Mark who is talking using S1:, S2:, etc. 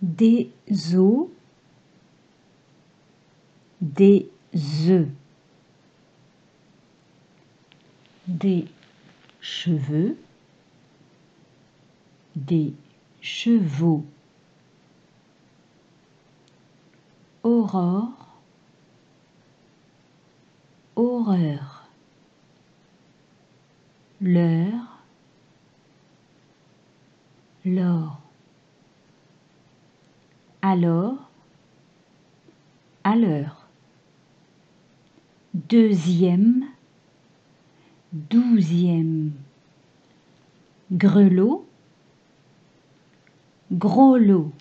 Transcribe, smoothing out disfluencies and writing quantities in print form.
S1: des os, des œufs, des cheveux, des chevaux, aurore, horreur, l'heure, l'or, alors, à l'heure, deuxième, douzième, grelot, gros lot,